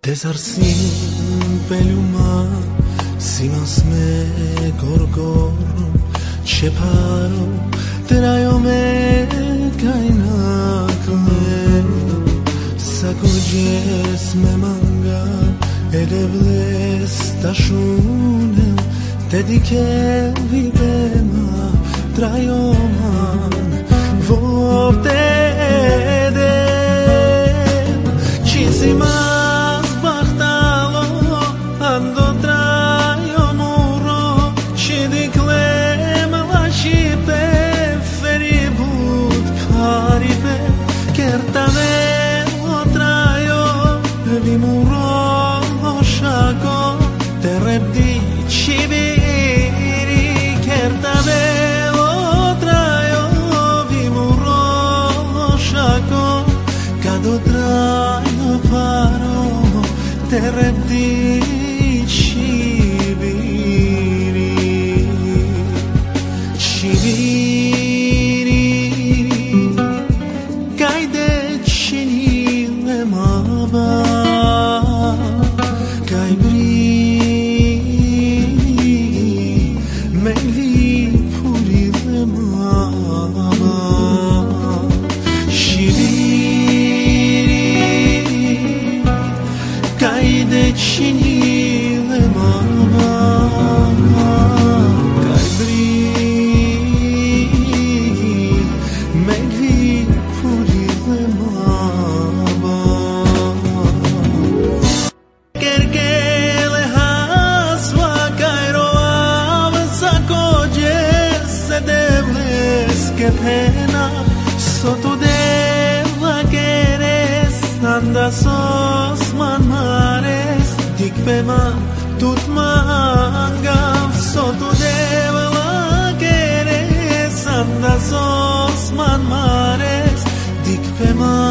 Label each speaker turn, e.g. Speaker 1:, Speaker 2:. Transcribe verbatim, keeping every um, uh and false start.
Speaker 1: Tezarsin peluma simas me gorgor cheparo terayo me kainak me sakojes me manga edevles tashunem tedike videma trayoman vovtede chizima Teremti chibiri chibiri kaide chini le maba kaibri meli puri le maba de chini le mama kaibri megvi puri le mama kerkele haswa kairo avsakoje sedevles ke pena soto deva queres anda sos man mares dik bema tut mangav sotu deva queres anda sos man mares dik bema